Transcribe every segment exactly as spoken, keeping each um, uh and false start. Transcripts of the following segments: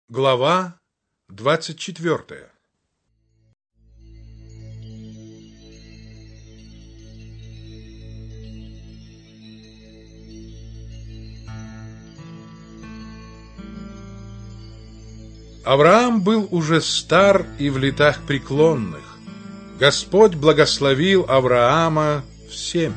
Глава двадцать четвертая. Авраам был уже стар и в летах преклонных. Господь благословил Авраама всем.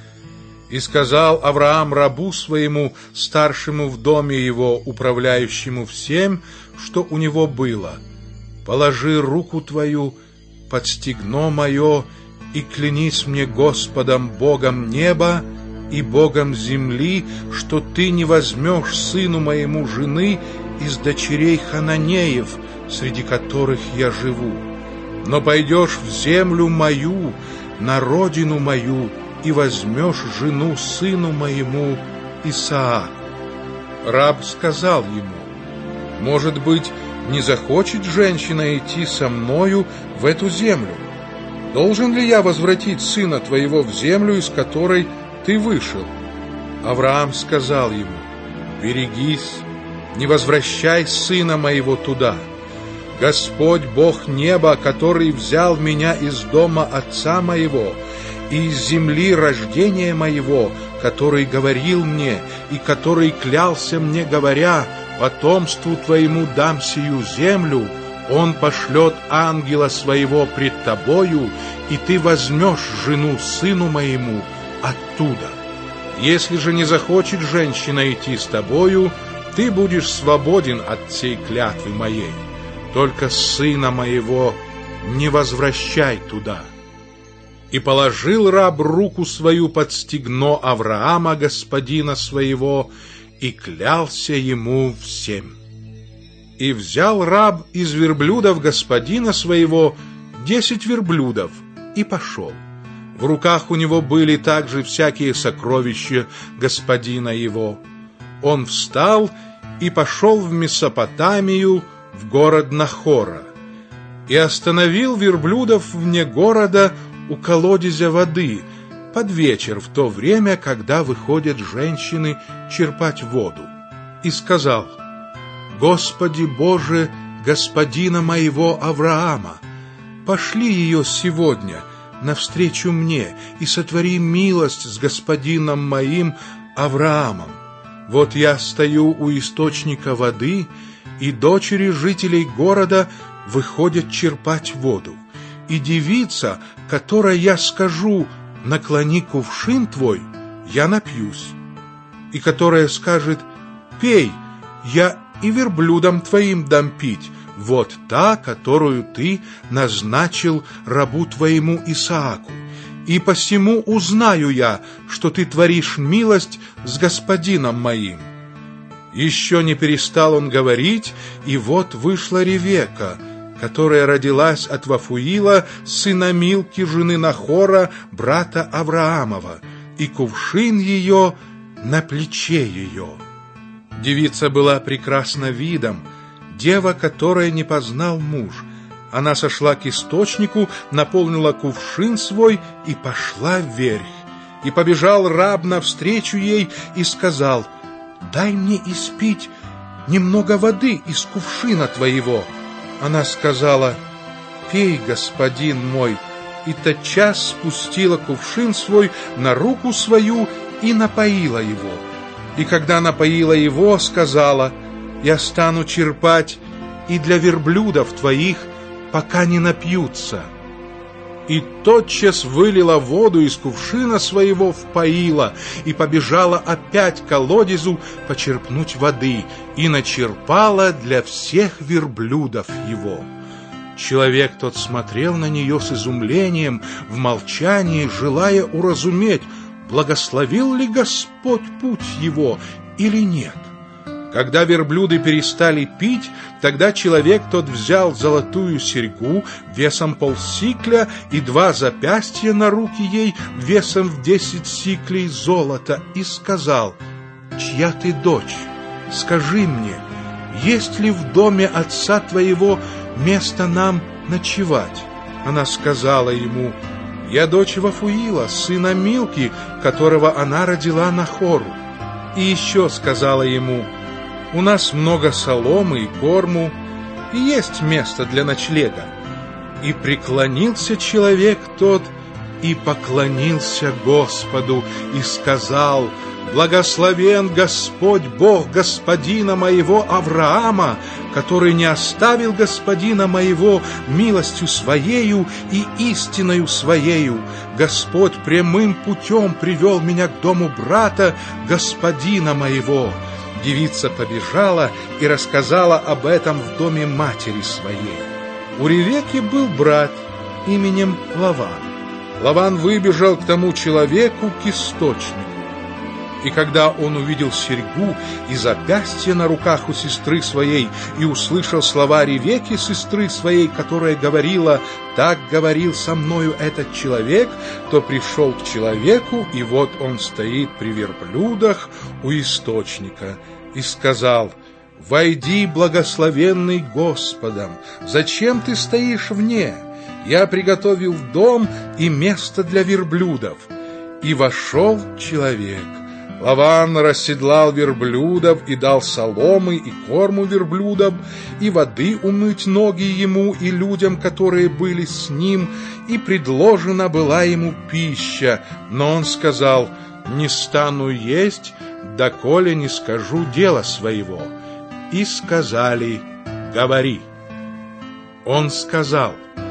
И сказал Авраам рабу своему, старшему в доме его, управляющему всем, что у него было: «Положи руку твою под стегно мое и клянись мне Господом, Богом неба и Богом земли, что ты не возьмешь сыну моему жены из дочерей хананеев, среди которых я живу, но пойдешь в землю мою, на родину мою, и возьмешь жену сыну моему Исааку». Раб сказал ему: «Может быть, не захочет женщина идти со мною в эту землю? Должен ли я возвратить сына твоего в землю, из которой ты вышел?» Авраам сказал ему: «Берегись, не возвращай сына моего туда. Господь Бог неба, который взял меня из дома отца моего и из земли рождения моего, который говорил мне и который клялся мне, говоря: потомству твоему дам сию землю, он пошлет ангела своего пред тобою, и ты возьмешь жену сыну моему оттуда. Если же не захочет женщина идти с тобою, ты будешь свободен от всей клятвы моей. Только сына моего не возвращай туда». И положил раб руку свою под стегно Авраама, господина своего, и клялся ему всем. И взял раб из верблюдов господина своего десять верблюдов и пошел. В руках у него были также всякие сокровища господина его. Он встал и пошел в Месопотамию, в город Нахора, и остановил верблюдов вне города у колодезя воды под вечер, в то время, когда выходят женщины черпать воду, и сказал: «Господи Боже, господина моего Авраама, пошли ее сегодня навстречу мне и сотвори милость с господином моим Авраамом. Вот я стою у источника воды, и дочери жителей города выходят черпать воду. И девица, которой я скажу: наклони кувшин твой, я напьюсь, и которая скажет: пей, я и верблюдам твоим дам пить, вот та, которую ты назначил рабу твоему Исааку. И посему узнаю я, что ты творишь милость с господином моим». Еще не перестал он говорить, и вот вышла Ревека, которая родилась от Вафуила, сына Милки, жены Нахора, брата Авраамова, и кувшин ее на плече ее. Девица была прекрасна видом, дева, которая не познал муж. Она сошла к источнику, наполнила кувшин свой и пошла вверх. И побежал раб навстречу ей и сказал: «Дай мне испить немного воды из кувшина твоего». Она сказала: «Пей, господин мой», и тотчас спустила кувшин свой на руку свою и напоила его. И когда напоила его, сказала: «Я стану черпать и для верблюдов твоих, пока не напьются». И тотчас вылила воду из кувшина своего, впоила, и побежала опять к колодезу почерпнуть воды, и начерпала для всех верблюдов его. Человек тот смотрел на нее с изумлением, в молчании, желая уразуметь, благословил ли Господь путь его или нет. Когда верблюды перестали пить, тогда человек тот взял золотую серьгу весом полсикля и два запястья на руки ей весом в десять сиклей золота и сказал: «Чья ты дочь? Скажи мне, есть ли в доме отца твоего место нам ночевать?» Она сказала ему: «Я дочь Вафуила, сына Милки, которого она родила Нахору». И еще сказала ему: у нас много соломы и корму, и есть место для ночлега. И преклонился человек тот, и поклонился Господу, и сказал: «Благословен Господь Бог господина моего Авраама, который не оставил господина моего милостью своею и истиною своею. Господь прямым путем привел меня к дому брата господина моего». Девица побежала и рассказала об этом в доме матери своей. У Ревекки был брат именем Лаван. Лаван выбежал к тому человеку, к источнику. И когда он увидел серьгу и запястье на руках у сестры своей и услышал слова Ревекки, сестры своей, которая говорила: «Так говорил со мною этот человек», то пришел к человеку, и вот он стоит при верблюдах у источника, и сказал: «Войди, благословенный Господом, зачем ты стоишь вне? Я приготовил дом и место для верблюдов». И вошел человек. Лаван расседлал верблюдов и дал соломы и корму верблюдов, и воды умыть ноги ему и людям, которые были с ним, и предложена была ему пища. Но он сказал: «Не стану есть, доколе не скажу дела своего». И сказали: «Говори». Он сказал: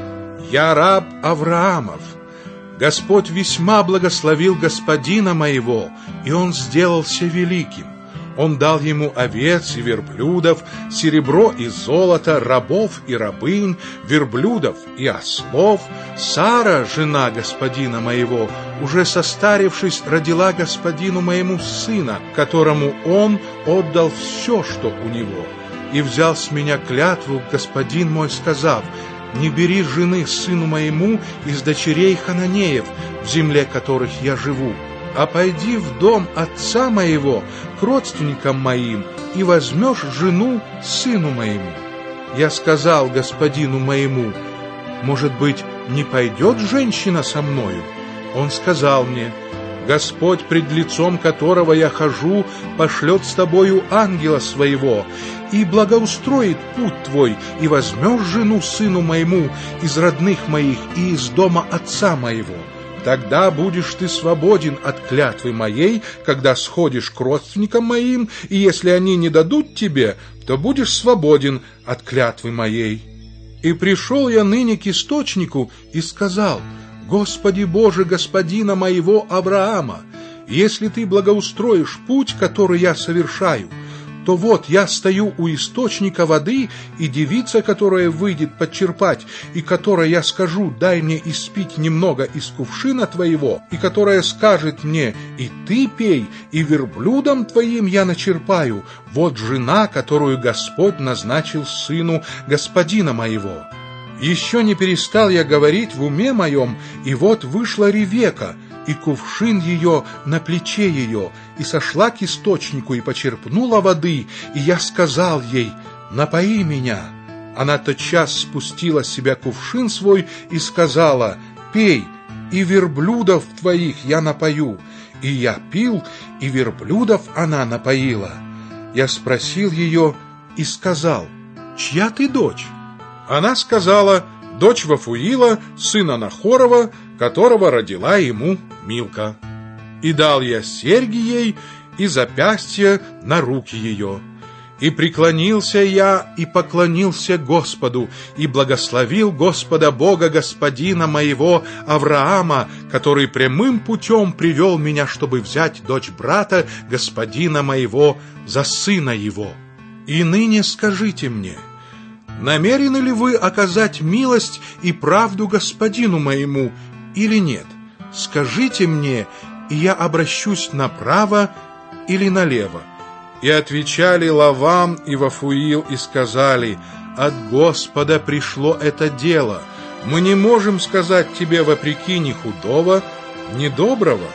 «Я раб Авраамов. Господь весьма благословил господина моего, и он сделался великим. Он дал ему овец и верблюдов, серебро и золото, рабов и рабынь, верблюдов и ослов. Сара, жена господина моего, уже состарившись, родила господину моему сына, которому он отдал все, что у него. И взял с меня клятву господин мой, сказав: не бери жены сыну моему из дочерей хананеев, в земле которых я живу, а пойди в дом отца моего к родственникам моим и возьмешь жену сыну моему. Я сказал господину моему: может быть, не пойдет женщина со мною? Он сказал мне: Господь, пред лицом которого я хожу, пошлет с тобою ангела своего, и благоустроит путь твой, и возьмешь жену сыну моему из родных моих и из дома отца моего. Тогда будешь ты свободен от клятвы моей, когда сходишь к родственникам моим, и если они не дадут тебе, то будешь свободен от клятвы моей. И пришел я ныне к источнику и сказал: Господи Боже господина моего Авраама, если ты благоустроишь путь, который я совершаю, то вот я стою у источника воды, и девица, которая выйдет подчерпать, и которой я скажу: дай мне испить немного из кувшина твоего, и которая скажет мне: и ты пей, и верблюдом твоим я начерпаю, вот жена, которую Господь назначил сыну господина моего. Еще не перестал я говорить в уме моем, и вот вышла Ревекка, и кувшин ее на плече ее, и сошла к источнику, и почерпнула воды, и я сказал ей: напои меня. Она тотчас спустила с себя кувшин свой и сказала: пей, и верблюдов твоих я напою. И я пил, и верблюдов она напоила. Я спросил ее и сказал: чья ты дочь? Она сказала: дочь Вафуила, сына Нахорова, которого родила ему Милка. И дал я серьги ей и запястья на руки ее. И преклонился я и поклонился Господу, и благословил Господа Бога господина моего Авраама, который прямым путем привел меня, чтобы взять дочь брата господина моего за сына его. И ныне скажите мне: намерены ли вы оказать милость и правду господину моему или нет? Скажите мне, и я обращусь направо или налево. И отвечали Лаван и Вафуил и сказали: от Господа пришло это дело. Мы не можем сказать тебе вопреки ни худого, ни доброго.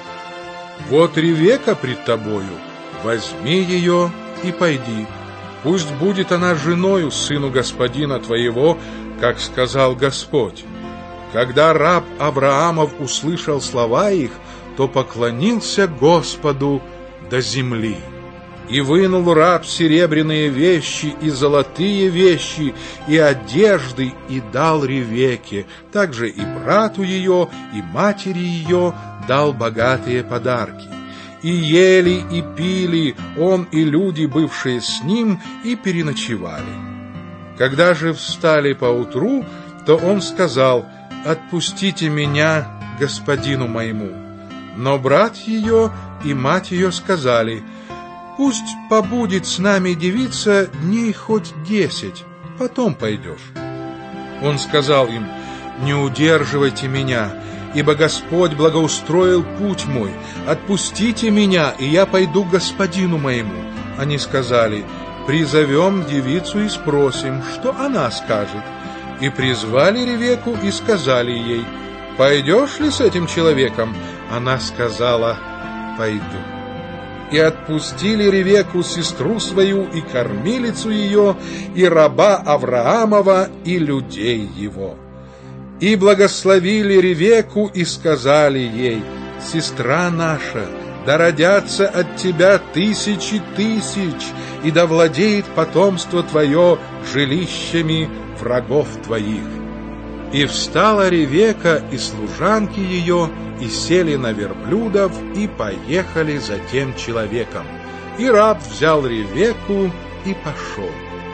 Вот Ревекка пред тобою, возьми ее и пойди. Пусть будет она женою сыну господина твоего, как сказал Господь. Когда раб Авраамов услышал слова их, то поклонился Господу до земли. И вынул раб серебряные вещи и золотые вещи, и одежды, и дал Ревекке, также и брату ее, и матери ее дал богатые подарки. И ели, и пили он и люди, бывшие с ним, и переночевали. Когда же встали поутру, то он сказал: «Отпустите меня господину моему». Но брат ее и мать ее сказали: «Пусть побудет с нами девица дней хоть десять, потом пойдешь». Он сказал им: «Не удерживайте меня, ибо Господь благоустроил путь мой. Отпустите меня, и я пойду к господину моему». Они сказали: «Призовем девицу и спросим, что она скажет». И призвали Ревекку и сказали ей: «Пойдешь ли с этим человеком?» Она сказала: «Пойду». И отпустили Ревекку, сестру свою, и кормилицу ее, и раба Авраамова, и людей его. И благословили Ревекку, и сказали ей: «Сестра наша, да родятся от тебя тысячи тысяч, и да владеет потомство твое жилищами врагов твоих». И встала Ревекка и служанки ее, и сели на верблюдов, и поехали за тем человеком. И раб взял Ревекку и пошел.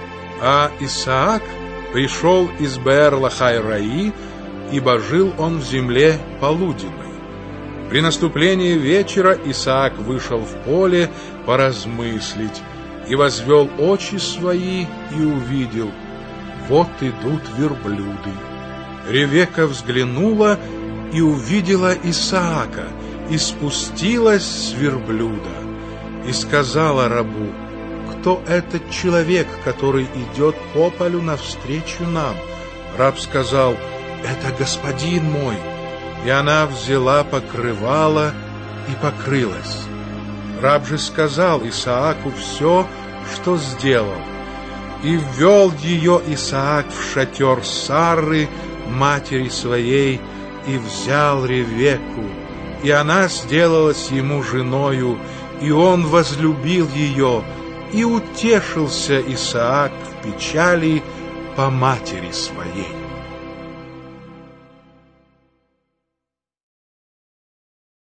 А Исаак пришел из Беэр-лахай-раи, ибо жил он в земле полуденной. При наступлении вечера Исаак вышел в поле поразмыслить, и возвел очи свои, и увидел: вот идут верблюды. Ревекка взглянула и увидела Исаака, и спустилась с верблюда, и сказала рабу: «Кто этот человек, который идет по полю навстречу нам?» Раб сказал: «Это господин мой». И она взяла покрывало и покрылась. Раб же сказал Исааку все, что сделал. И ввел ее Исаак в шатер Сарры, матери своей, и взял Ревекку, и она сделалась ему женою, и он возлюбил ее, и утешился Исаак в печали по матери своей.